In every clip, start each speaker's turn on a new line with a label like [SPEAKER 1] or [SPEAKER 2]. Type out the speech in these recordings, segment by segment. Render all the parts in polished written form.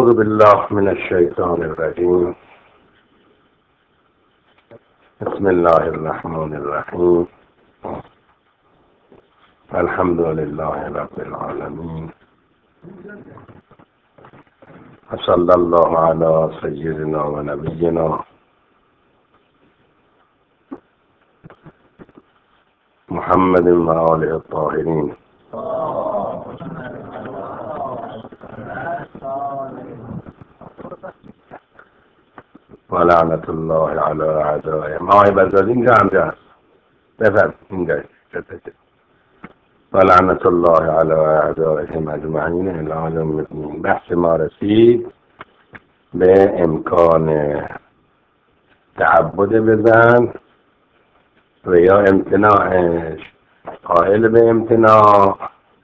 [SPEAKER 1] أعوذ بالله من الشيطان الرجيم. بسم الله الرحمن الرحيم. الحمد لله رب العالمين، وصلى الله على سيدنا ونبينا محمد وآله الطاهرين، ولعنة الله على أعدائهم. بزاد اینجا هست بفرد اینجا ولعنة الله على أعدائهم أجمعين إلى يوم الدين. بحث ما رسید به امکان تعبد بزن و یا امتناعش. قائل به امتناع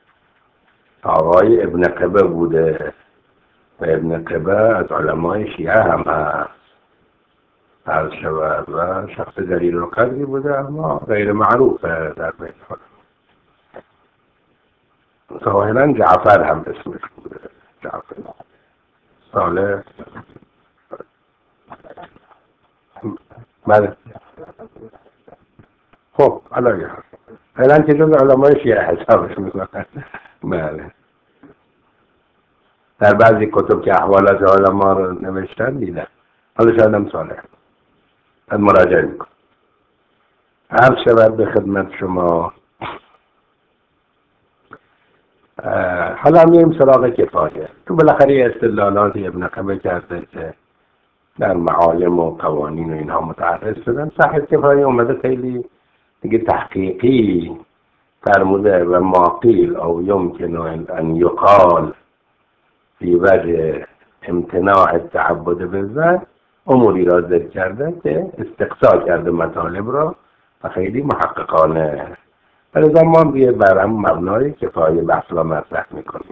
[SPEAKER 1] آقای ابن قبه بوده و ابن قبه از علمای شیعه هم هست عرض شود و شخص دلیل القدری بوده، اما غیر معروفه در بین خود. ظاهرا جعفر هم اسمش بوده، جعفر صالح. بله خب علاقه فعلا که جز علمای شیعه حسابش میکنن. بله در بعضی کتب که احوالات علما رو نوشتن دیدن. حالا شاید هم صالح از مراجعه میکن. عرض شود به خدمت شما. حالا میریم سراغ کفایه. تو بالاخره استدلالات ابن قبه کرده که در معالم و قوانین و اینها متعرض شدن. صحیح کفایه اومده خیلی دیگه تحقیقی فرموده و ما قیل او یمکن ان یقال فی وجه امتناع التعبد بالذات اموری را ذکر کرده که استقصا کرده مطالب را و خیلی محققانه. برای ما بیه برام مبنای کفایه بحث را مطرح میکنیم.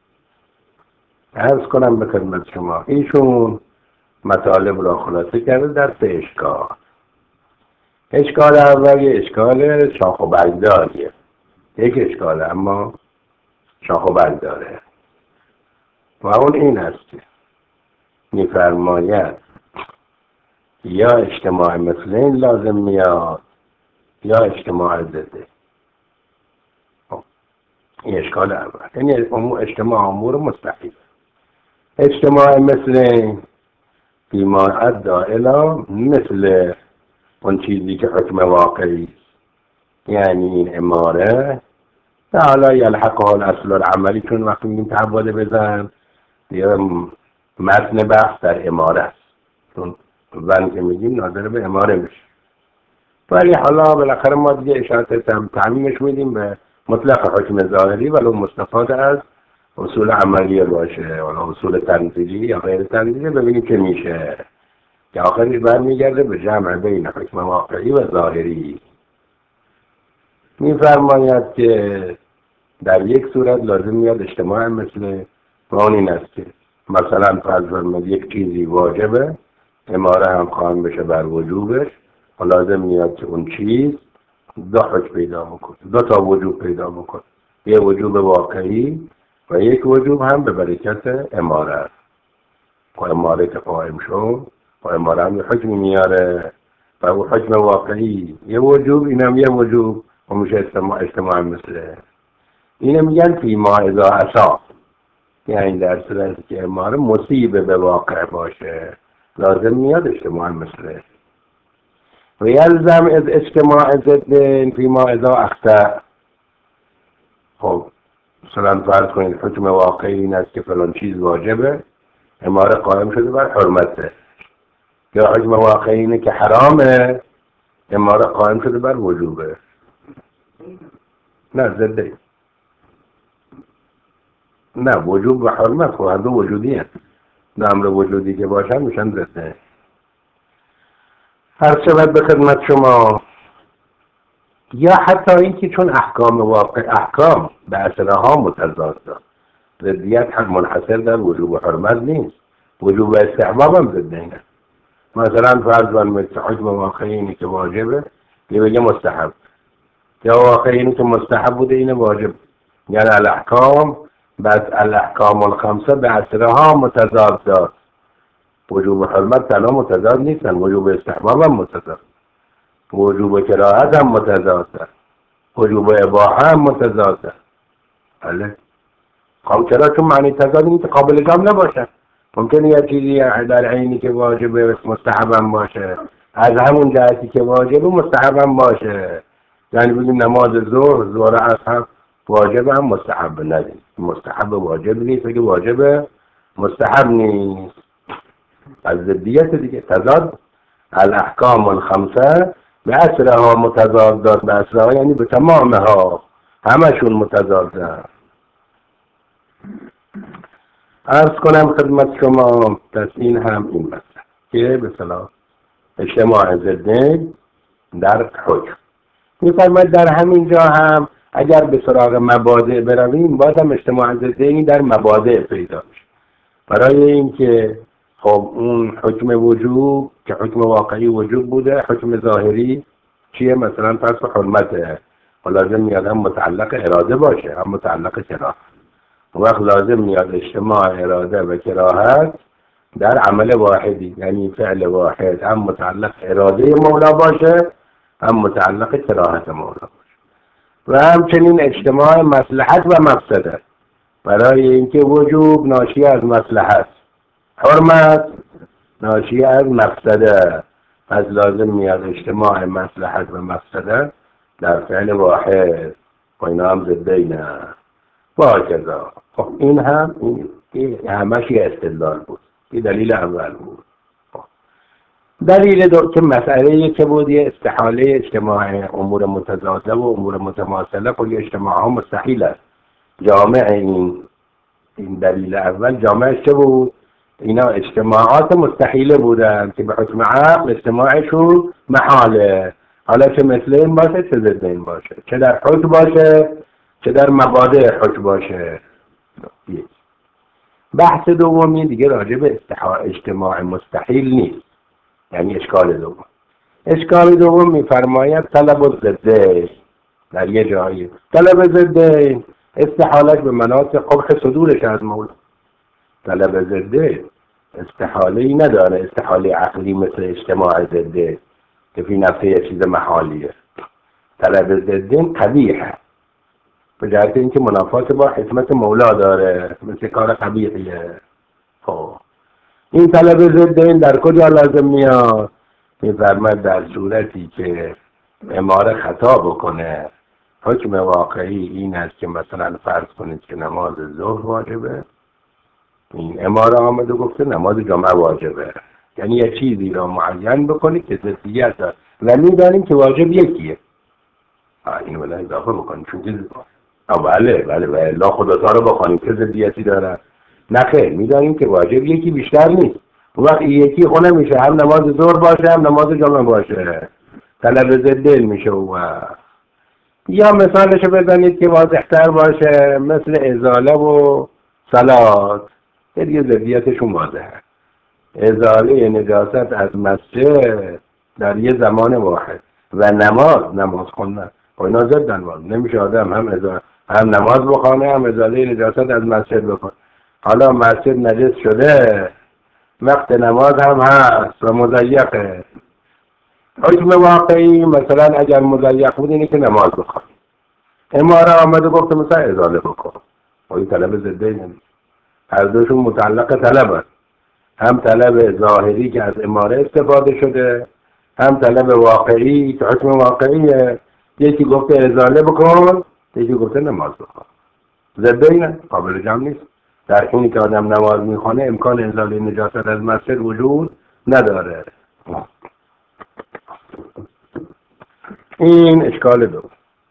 [SPEAKER 1] عرض کنم به خدمت شما ایشون مطالب را خلاصه کرده در 3 اشکال. اشکال اول اشکال شاخ و برگ داریه. یک اشکال اما شاخ و برگ داره و اون این است که میفرماید یا اجتماع مثل این لازم میاد یا اجتماع ضده. این اشکال اول، یعنی اجتماع امور مستحیل. اجتماع مثل این فیما ادعا الی مثل اون چیزی که حکم واقعی، یعنی این اماره حالا یلحقه الاصل العملی، چون وقتی میگیم تعبد بزن یا متن بحث در اماره است، چون زن که میگیم ناظر به اماره میشه. ولی حالا بالاخره ما دیگه اشارت تعمیمش میدیم به مطلق حکم ظاهری ولو مستفاد از اصول عملیه باشه، ولا اصول تنزیلی یا غیر تنزیلی. ببینیم که میشه که آخرش برمیگرده به جمع بین حکم واقعی و ظاهری. میفرماید که در یک صورت لازم میاد اجتماع مثل اون این است که مثلا فرض فرمایید یک چیزی واجبه، اماره هم خواهم بشه بر وجوبش، و لازم میاد که اون چیز 2 حکم پیدا بکنه، 2 تا وجوب پیدا بکنه. یک وجوب واقعی و یک وجوب هم به برکت اماره است. و اماره که قائم شد و اماره هم یه حکمی میاره و اون حکم واقعی یه وجوب، اینم یه وجوب و میشه اجتماع مثله. اینه میگن فیما اذا عصا، یعنی در صورتی که اماره مصیبه به واقع باشه لازم میاد اجتماع مثله. و یلزم از اجتماع ضد فیما اذا اخطأ. خب مثلا فرض کنید حکم واقعی این است که فلان چیز واجبه، اماره قائم شده بر حرمته، یا حکم واقعی اینه که حرامه، اماره قائم شده بر وجوبه. نه ضده، نه وجوب و حرمت خب هر دو وجودی هست. نه امر وجودی که باشن میشن ضده. هر شود به خدمت شما. یا حتی این که چون احکام واقع احکام به اصلها متضاد دارد، ضدیت هم منحصر در وجوب و حرمت نیست، وجوب و استحباب هم ضد اینه. مثلا فرض کنید حکم واقعی اینه که واجبه، یه بگه مستحب، یا واقعی اینه که مستحب بوده اینه واجب. یعنی الاحکام بس الاحکام الخمسه به اصلها متضاد داد. وجوب حرمت تنها متضاد نیستن، وجوب استحباب هم متضاد، وجوب کراهت هم متضاد است، وجوب اباحه هم متضاد است. بله. خب چرا؟ چون معنی تضاد نیست، قابل جمع نباشه. ممکنه یه چیزی در عینی که واجبه مستحب هم باشه، از همون جهتی که واجبه مستحب هم باشه. یعنی بگیم نماز ظهر اصلا واجب هم مستحب ندید، مستحب واجب نیست، بگه واجب مستحب نیست. از ضدیت دیگه تضاد. الاحکام الخمسه به اصلها متضادات، به اصلها یعنی به تمامها، همشون متضادن. عرض کنم خدمت شما پس این هم این مسئله که به صلاح اجتماع ضدین در حکم. می‌فرماید در همین جا هم اگر به سراغ مبادئ برویم باز هم اجتماع ضدین در مبادئ پیدا میشه. برای اینکه خب اون حکم وجوب که حکم واقعی وجوب بوده، حکم ظاهری چیه؟ مثلا فرض حرمته، لازم میاد هم متعلق اراده باشه هم متعلق کراهت. وقت لازم میاد اجتماع اراده و کراهت در عمل واحدی، یعنی فعل واحد هم متعلق اراده مولا باشه هم متعلق کراهت مولا باشه. و همچنین اجتماع مصلحت و مفسده، برای اینکه وجوب ناشی از مصلحت، حرمت ناشی از مفسده، از لازم میاد اجتماع مصلحت و مفسده در فعل واحد و اینا هم ضدینه و هکذا. خب این هم این همش یه استدلال بود، این دلیل اول بود. دلیل دو که مسئله که بود یه استحاله اجتماع امور متضاده و امور متماثله، خب اجتماع ها مستحیل است. جامع این دلیل اول جامعش چه بود؟ اینا اجتماعات مستحیله بودن که به حکم عقل اجتماعشون محاله. حالا چه مثل این باشه چه ضد این باشه، چه در حکم باشه چه در مبادئ حکم باشه. بحث دومی دیگه راجع به اجتماع مستحیل نیست، یعنی اشکال دوم. اشکال دوم میفرماید طلب الضدین در یه جایی. طلب ضدین استحالت به مناط قبح صدورش از مولا. طلب ضدین استحاله نداره، استحاله عقلی مثل اجتماع ضدین که فی نفسه یه چیز محالیه. طلب ضدین قبیحه به جهت اینکه منافات با حکمت مولا داره، مثل کار قبیحیه. خب این طلب ضدین در کجا لازم میاد؟ می‌فرماید در صورتی که اماره خطا بکنه. حکم واقعی این است که مثلا فرض کنید که نماز ظهر واجبه، این اماره آمده گفته نماز جمعه واجبه، یعنی یه چیزی را معین بکنید که ضدیت داره و می‌دانیم که واجب یکیه. این ولی اضافه بکنید چون که بله لا خدا تا رو بخوانیم که ضدیتی داره. نه خیر، می‌دانیم که واجب یکی بیشتر نیست. وقتی یکی خونه میشه هم نماز ظهر باشه هم نماز جمعه باشه، طلب ضدین میشه. و یا مثالشو بزنید که واضح‌تر باشه، مثل ازاله و صلات، دیگه ضدیتشون واضحه. ازاله نجاست از مسجد در یه زمان واحد و نماز خوندن و اینا ضدن. نمیشه آدم هم نماز بخونه هم ازاله نجاست از مسجد بکنه. حالا مسجد نجس شده، وقت نماز هم هست و مضیقه. حکم واقعی مثلا اگر مضیق بود اینه که نماز بخون. اماره آمده گفته مثلا ازاله بکن، و این طلب ضدین. هر دوشون متعلق طلب هست، هم طلب ظاهری که از اماره استفاده شده، هم طلب واقعی که حکم واقعیه. یکی گفته ازاله بکن، یکی گفته نماز بخون. ضدین قابل جمع نیست. در حینی که آدم نماز میخونه امکان ازاله نجاست از مسجد وجود نداره. این اشکال دو.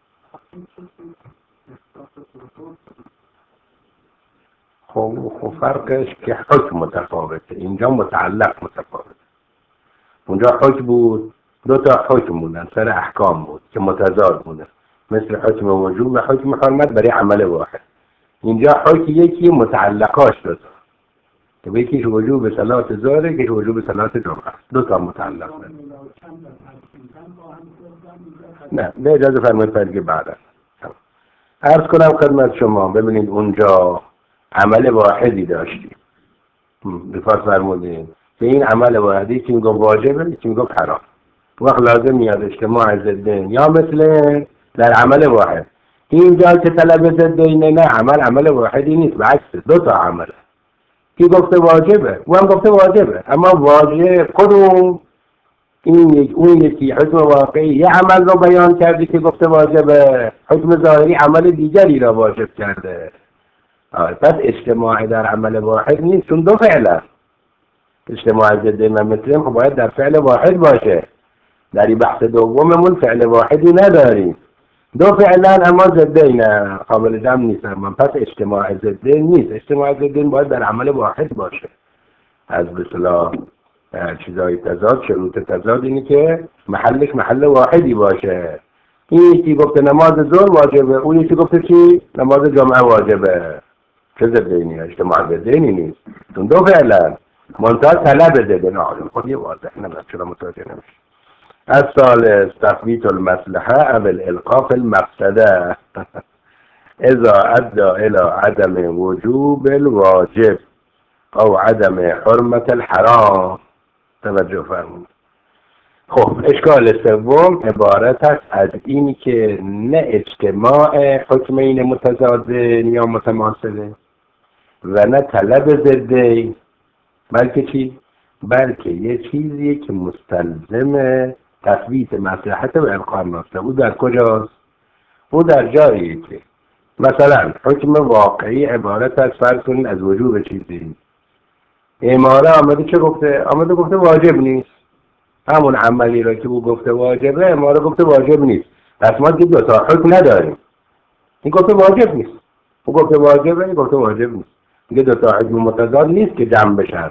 [SPEAKER 1] خب فرقش که حکم متفاوته، اینجا متعلق متفاوته. اونجا حکم بود، دو تا حکم بودن، سر احکام بود که متضاد بودن، مثل حکم وجوب و حکم حرمت برای عمل واحد. اینجا حکم یکی متعلقاش دو تا، که یکیش وجوب صلات ظهر، یکیش وجوب صلات جمعه، دو تا متعلق داره. نه اجازه فرمایید فرقی بعد عرض کنم خدمت شما. ببینید اونجا عمل واحدی داشتیم بفرض فرمودین که این عمل واحدی که میگفت واجبه که میگفت حرام. وقت لازم میاد اجتماع ضدین یا مثل در عمل واحد. اینجا که طلب ضدینه نه، عمل واحدی نیست، بعکس دو تا عمله. کی گفته واجبه؟ او هم گفته واجبه، اما واجب کدوم؟ اون یکی حکم واقعی یه عمل رو بیان کرده که گفته واجبه، حکم ظاهری عمل دیگری را واجب کرده. پس اجتماع در عمل واحد نیست، چون دو فعله. اجتماع ضدین و مثلیم خب باید در فعل واحد باشه. در این بحث دوممون فعل واحدی نداریم، دو فعلان اما ضدین قابل جمع نیستن. پس اجتماع ضدین نیست. اجتماع ضدین باید در عمل واحد باشه. از بسلا چیزای تضاد، شروط تضاد اینه که محلش محل واحدی باشه. این یکی گفته نماز ظهر واجبه، اون یکی گفته چی؟ نماز جمعه واجبه. چه ضدینی؟ اجتماع ضدینی نیست، چون دو فعلان منتها طلب ضدین. خود یه واضح نمید چرا متوجه نمیشه. الثالث تثبیت المصلحه او الالقاء في المفسده اذا ادى الى عدم وجوب الواجب او عدم حرمت الحرام. توجه فرمود. خب اشکال سوم عبارت است از اینی که نه اجتماع حکمین متضادین یا متماثله و نه طلب ضدین، بلکه چی؟ بلکه یه چیزیه که مستلزم تثبیت مصلحت و القاء مفسده. او در کجاست؟ او در جایی که مثلا حکم واقعی عبارت از فرض کنید از وجوب چیزی. اماره آمده چه گفته؟ آمده گفته واجب نیست. همون عملی را که او گفته واجبه، اماره گفته واجب نیست. پس ما که دو تا حکم نداریم. این گفته واجب نیست، او گفته واجبه، این گفته واجب نیست. دیگه دو تا حکم متضاد نیست که جمع بشن.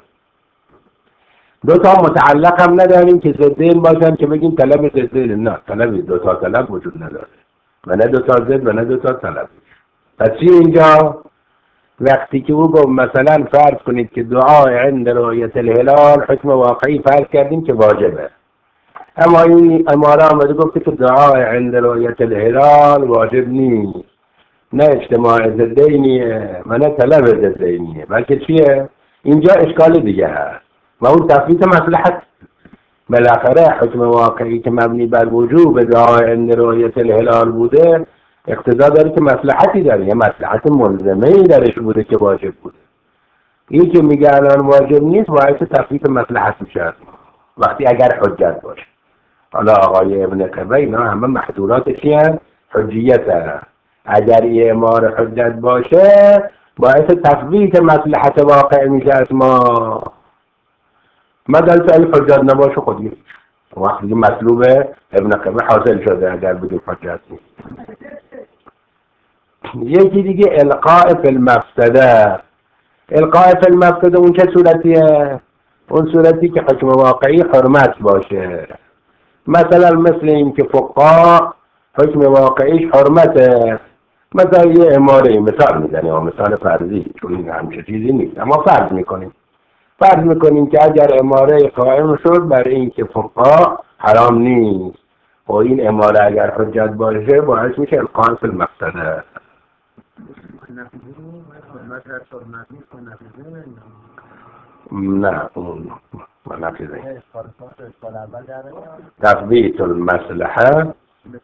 [SPEAKER 1] دو تا متعلق هم نداریم که ضدین باشن که بگیم طلب ضدین. نه، طلب دو تا طلب وجود نداره و نه دو تا ضد و نه دو تا طلب. پس چی اینجا؟ وقتی که او گفت مثلا فرض کنید که دعای عند رؤیت الهلال حکم واقعی فرض کردیم که واجبه، اما این اماره آمده گفته که دعای عند رؤیت الهلال واجب نیست. نه اجتماع ضدینیه و نه طلب ضدینیه، بلکه چیه؟ اینجا اشکال دیگه هست و اون تثبیت مصلحت. بالاخره حکم واقعی که مبنی بر وجوب دعای عند رؤیت الهلال بوده اقتضا داره که مصلحتی داره، یه مصلحت ملزمه‌ای درش بوده که واجب بوده. این که میگه الان واجب نیست باعث تثبیت مصلحت میشه وقتی اگر حجت باشه. حالا آقای ابن قبه اینا همه محدوداتش هست، حجیت هست. اگر یه امار حجت باشه باعث تثبیت مصلحت واقع میشه از ما. مدل که این حجت نباشه خودی وقتی مطلوب ابن قبه حاصل شده اگر بدون حجت نیست. یکی دیگه القاء فی المفسده. القاء فی المفسده اون چه صورتیه؟ اون صورتی که حکم واقعی حرمت باشه. مثلا مثل این که فقها حکم واقعیش حرمته. مثلا یه اماره مثال میزنیم و مثال فرضی، چون این همچه چیزی نیست اما فرض میکنیم که اگر اماره قائم شد برای این که فقها حرام نیست و این اماره اگر حجت باشه باعث میشه القاء فی المفسده. نه اون نفیزه تثبیت المصلحه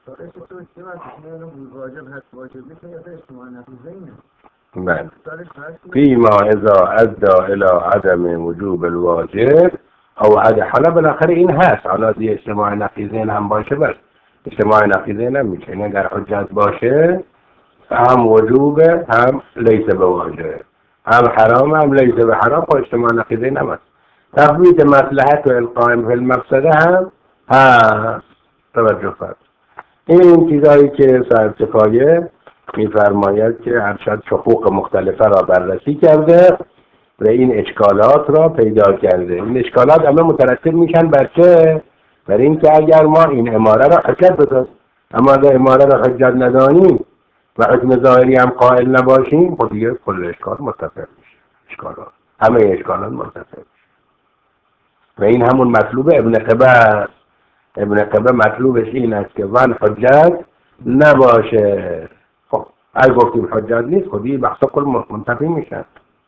[SPEAKER 1] فيما اذا ادى الى عدم وجوب الواجب او حالا بالاخره این هست. حالا دیگه اجتماع نقیضین هم باشه، بس اجتماع نقیضین هم میشه اگر حجت باشه هم وجوبه هم لیس به واجب، هم حرام هم لیس به حرام. و اجتماع نقیضین هم هست. تثبیت مصلحت و القائم فی المفسده هم هست. توجه فرد این چیزایی که صاحب کفایه میفرماید که ارشد حقوق مختلفه را بررسی کرده و این اشکالات را پیدا کرده. این اشکالات همه مترتب میشن بر چه؟ بر این که اگر ما این اماره را حجت بدانیم، اما اگر اماره را حجت ندانیم و حکم ظاهری هم قائل نباشیم خود دیگه کل اشکال مرتفع میشه. اشکالات همه اشکالات مرتفع میشه و این همون مطلوب ابن قبه است. ابن قبه مطلوبش این است که وان حجت نباشه. خب اگه گفتیم حجت نیست خودی بحثا کل منتفی میشن.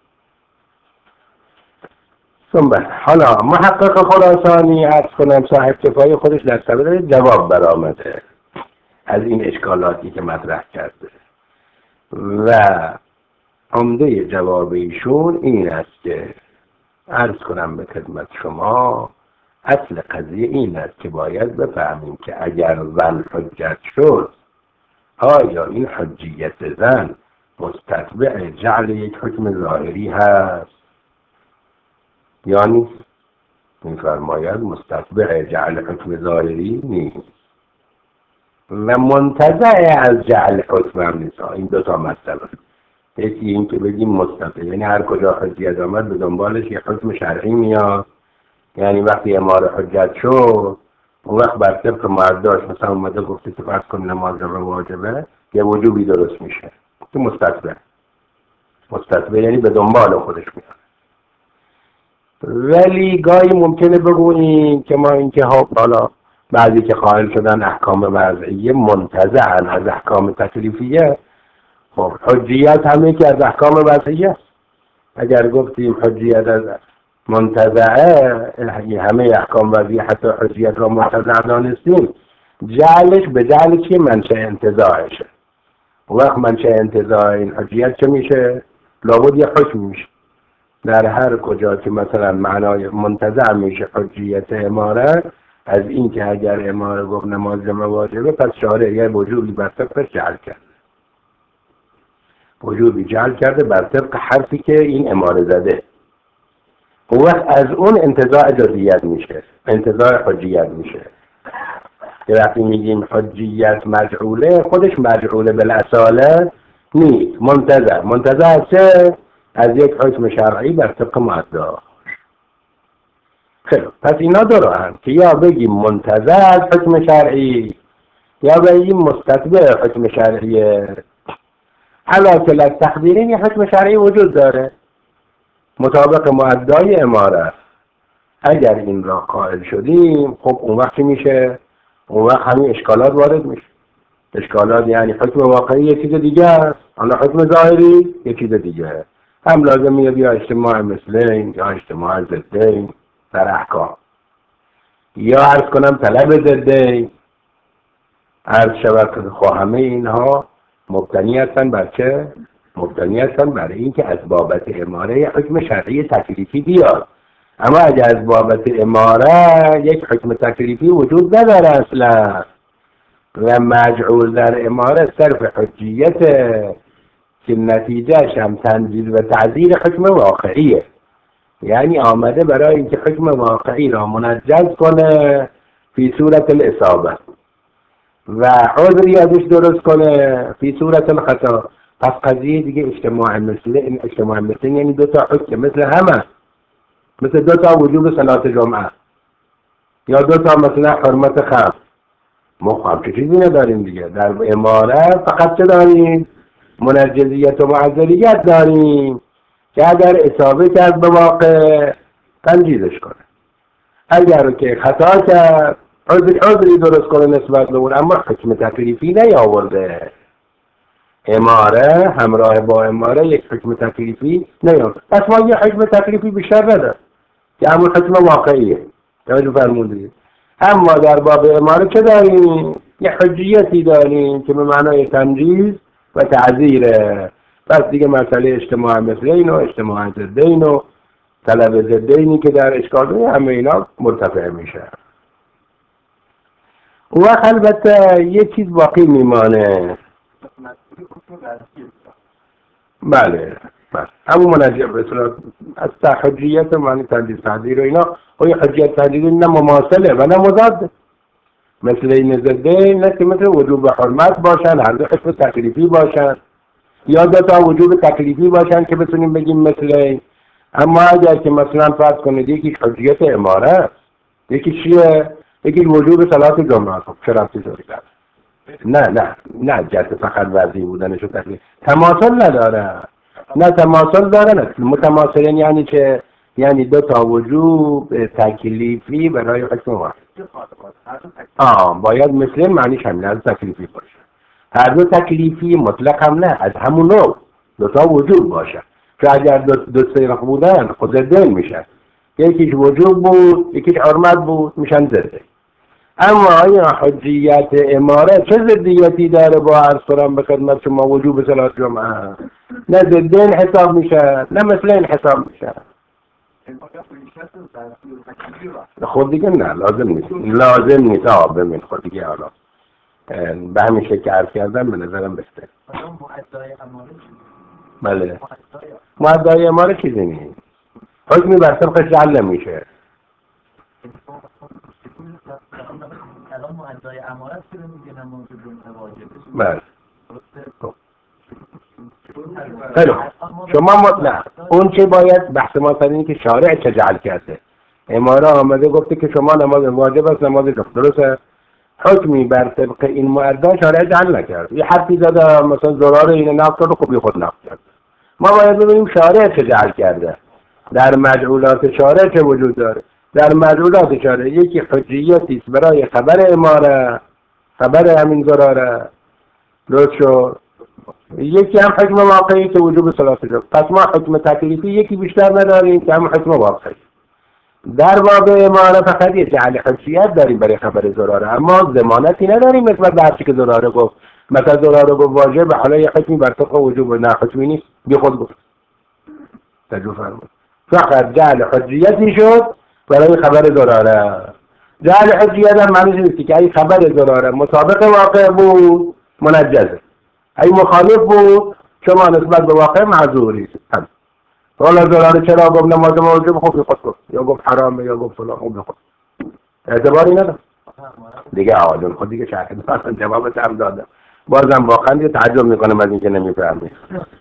[SPEAKER 1] ثم حالا محقق خراسانی عرض کنم صاحب کفایه خودش در صدر جواب برآمده از این اشکالاتی که مطرح کرده و عمده جواب ایشون این است که عرض کنم به خدمت شما اصل قضیه این است که باید بفهمیم که اگر زن حجت شد آیا این حجیت زن مستتبع جعل یک حکم ظاهری هست یا نیست؟ می‌فرماید مستتبع جعل حکم ظاهری نیست و منتزع از جعل حکم هم نیست. این دو تا مسئله، یکی این که بگیم مستتبع یعنی هر کجا حجیت آمد به دنبالش یک حکم شرعی میاد، یعنی وقتی اماره حجت شد اون وقت بر طبق معداش مثلا اومده گفته که فرض کن نماز رو واجبه یه وجوبی درست میشه، تو مستتبع یعنی به دنبال خودش میاد. ولی گاهی ممکنه بگوییم که ما اینکه حالا بعضی که قائل شدن احکام وضعیه منتزعن از احکام تکلیفیه، خب حجیت هم یکی از احکام وضعیه. اگر گفتیم حجیت از منتزعه همه احکام وضعیه حتی حجیت را منتزع دانستیم، جعلش به جعل چیه؟ منشأ انتزاعشه. وقت منشأ انتزاع این حجیت چه میشه؟ لابد یه حکم میشه. در هر کجا که مثلا معنای منتزع میشه حجیت اماره از این که اگر اماره گفت نماز جمعه واجبه پس شارع یه وجوبی بر طبقش جعل کرده، وجوبی جعل کرده بر طبق حرفی که این اماره زده. اون وقت از اون انتزاع جزئیت میشه، انتزاع حجیت میشه. که وقتی میگیم حجیت مجعوله خودش مجعوله بالاصاله نیست، منتزع از چه؟ از یک حکم شرعی بر طبق معدا. خیلی پس اینا دو راهن که یا بگیم منتزع از حکم شرعی یا بگیم مستتبع حکم شرعیه. علا کل تقدیرین یه حکم شرعی وجود داره مطابق معدای اماره. اگر این را قائل شدیم خب اون وقت میشه؟ اون وقت همین اشکالات وارد میشه. اشکالات یعنی حکم واقعی یک چیز دیگه است، حالا حکم ظاهری یک چیز دیگه. هم لازمیه یا اجتماع مثلین یا اجتماع ضدین در احکام، یا عرض کنم طلب ضدین. عرض شود خب همه اینها مبتنی هستن بر چه؟ مبتنی هستن بر این که از بابت اماره حکم شرعی تکلیفی بیاد. اما اگر از بابت اماره یک حکم تکلیفی وجود نداره اصلا و مجعول در اماره صرف حجیت که نتیجهش هم تنزیل و تعزیر حکم واقعیه، یعنی آمده برای اینکه حکم واقعی را منجز کنه فی صورت الاصابه و عذری ازش درست کنه فی صورت الخطا. پس قضیه دیگه اجتماع مثله، این اجتماع مثله یعنی دو تا حکم مثل همه، مثل دو تا وجوب صلات جمعه یا دو تا مثلا حرمت خمس. ما چه چیزی نداریم دیگه در اماره، فقط چه داریم؟ منجزیت و معذریت داریم که اگر اصابه کرد به واقع تنجیزش کنه، اگر که خطا کرد عذری درست کنه نسبت به اون، اما حکم تکلیفی نیاورده. اماره همراه با اماره یک حکم تکلیفی نیاورده. پس ما یه حکم تکلیفی بیشتر نداره که همون حکم واقعیه. توجه فرمودید؟ اما در باب اماره چه داریم؟ یه حجیتی داریم که به معنای تنجیز و تعذیره. پس دیگه مسئله اجتماع مثلین و اجتماع ضدین و طلب ضدینی که در اشکال داره همه اینا مرتفع میشه. و البته یه چیز باقی میمانه. بله همون منجب رسولات از حجیت معنی تنجیز تعذیر و اینا و یه حجیت تعذیر نه مماثله و نه مضاد مثل این ضدین، نه که مثل وجوب حرمت باشن هر دو حکم تکلیفی باشن یا دو تا وجوب تکلیفی باشن که بتونیم بگیم مثل این. اما اگر که مثلا فرض کنید یکی حجیت اماره یکی چیه؟ یکی وجوب صلات جمعه، خب چرا ربطی داره؟ نه جهت فقط وضعی بودنشو تکلیف تماثل نداره. نه تماثل داره، نه متماثل یعنی که یعنی دو تا وجوب تکلیفی برای حکم واحد. باید مثل معنیش همین از تکلیفی باشه. هر دو تکلیفی مطلق هم نه، از همون نوع دوتا وجود باشه، که اگر دو سیرخ بودن خود ضدین میشن، یکیش وجود بود یکیش حرمت بود میشن ضده. اما آیا حجیت اماره چه ضدیتی داره با عرض کنم به خدمت شما وجوب صلات جمعه؟ نه ضدین حساب میشه نه مثلین حساب میشه. خود دیگه نه لازم نیست ببین خود دیگه حالا به همین شکل که عرض کردم به نظرم بهتره. بله معدای اماره چیزی نیست، حکمی بر طبق جعل نمیشه.
[SPEAKER 2] الان معدای امارت که میگه نماز واجبه.
[SPEAKER 1] بله خیلی شما مطلق اون چه باید بحث ما سر اینه که شارع چه جعل کرده. اماره آمده گفته که شما نماز واجب است نماز درسته، حکمی بر طبق این معدا شارع جعل نکرد. یه حرفی زده مثلا ضرار اینو نقض کرد و خوبی خود نقض کرد. ما باید ببینیم شارع چه جعل کرده، در مدعولات شارع چه وجود داره. در مدعولات شارع یکی حجیتی است برای خبر اماره، خبر همین ضراره درست شد، یکی هم حکم واقعی که وجوب صلات جمعه. پس ما حکم تکلیفی یکی بیشتر نداریم که هم حکم واقعی. در باب اماره فقط یه جعل حجیت داریم برای خبر ضراره، اما ضمانتی نداریم نسبت به هرچی که ضراره گفت. مثلا ضراره گفت واجب، حالا یه حکمی بر طبق وجوب نه حکمی نیست بی خود گفت. تجربه فرمود فقط جعل حجیتی شد برای خبر ضراره. جعل حجیت هم معنیش نیست که اگه خبر ضراره مطابق واقع بود منجزه، اگه مخالف بود شما نسبت به واقع معذوری. حالا ضراره چرا گفت نماز واجب خود خود گفت، یا گفت حرامه یا گفت فلان خود خود اعتباری نداره دیگه. آقایون خود دیگه شاهد هستن جوابت هم دادم، بازم واقعا یه تعجب میکنم از اینکه نمیفهمید.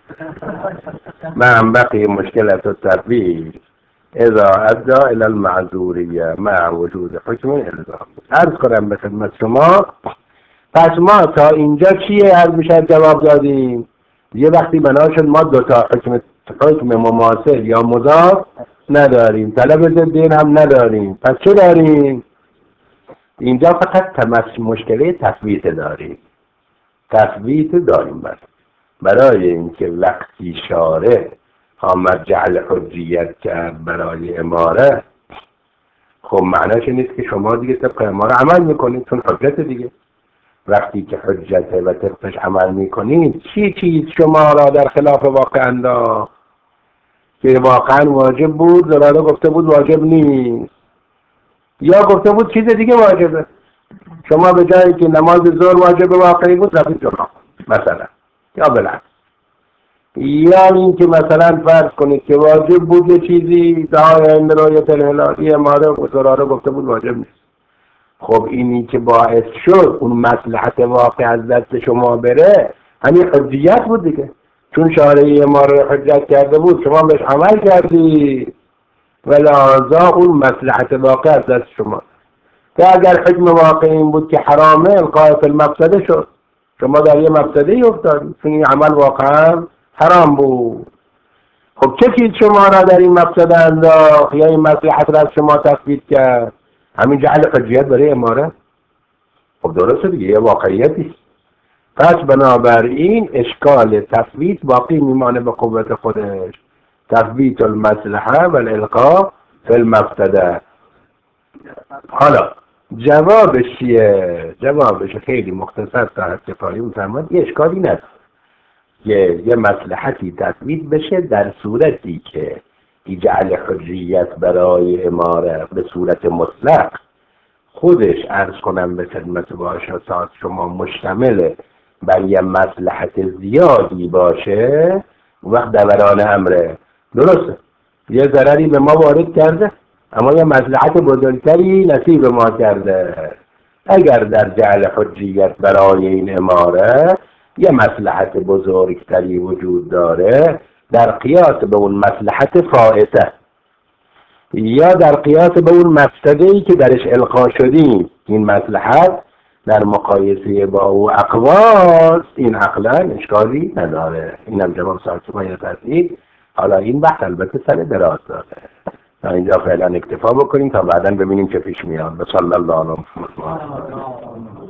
[SPEAKER 1] من بقی مشکلت التطبیق اذا ادى الى المعذوریه مع وجود حکم الزام. عرض کنم به خدمت شما پس ما تا اینجا چیه عرض میشه جواب دادیم. یه وقتی بنا شد ما دوتا حکم مماثل یا مضاد نداریم، طلب ضدین هم نداریم، پس چه داریم؟ اینجا فقط مشکله تثبیت داریم. تثبیت داریم برای اینکه وقتی شارع آمد جعل حجیت کرد برای اماره، خب معناش نیست که شما دیگه طبق اماره عمل میکنید، چون حجت دیگه. وقتی که حجته و طبقش عمل میکنید چی چیز شما را در خلاف واقع انداخت که واقعا واجب بود ضراره گفته بود واجب نیست، یا گفته بود چیز دیگه واجبه. شما به جایی که نماز ظهر واجب واقعی بود رفتید جمعه مثلا، یا بالعکس. یا این که مثلا فرض کنید که واجب بود یه چیزی دعای این رایت الهلالی اماره و ضراره گفته بود واجب نیست. خب اینی که باعث شد اون مصلحت واقع از دست شما بره همین حجیت بود دیگه، چون شارعی ما رو حجت کرده بود شما بهش عمل کردی و لحاظا اون مصلحت واقع از دست شما. که اگر حکم واقع این بود که حرامه القاء فی المفسده شد، شما در یه مفسده ای افتادید چون این عمل واقعا حرام بود. خب چه چیز شما را در این مفسده انداخت یا این مصلحت را از شما تثبیت کرد؟ همین جعل حجیت برای اماره. خب درسته دیگه یه واقعیتی. پس بنابراین اشکال تثبیت باقی میمانه به قوت خودش، تثبیت المصلحه و الالقاء فی المفسده. حالا جوابش چیه؟ جوابش خیلی مختصر تا استفاده می‌فرماد یه اشکالی نداره. یه مصلحتی تثبیت بشه در صورتی که جعل حجیت برای اماره به صورت مطلق خودش عرض کنم به خدمت باشد شما مشتمل بر یه مصلحت زیادی باشه، وقت دوران امره درسته یه ضرری به ما وارد کرده اما یه مصلحت بزرگتری نصیب ما کرده. اگر در جعل حجیت برای این اماره یه مصلحت بزرگتری وجود داره در قیاس به اون مصلحت فائته یا در قیاس به اون مفسده‌ای که درش القا شدیم، این مصلحت در مقایسه با او اقواس، این عقلا اشکالی نداره. اینم جواب سوال باید ترتیب. حالا این بحث البته سر دراز داره، تا اینجا فعلا اکتفا بکنیم تا بعدا ببینیم چه پیش میاد. صلی الله علیه و سلم.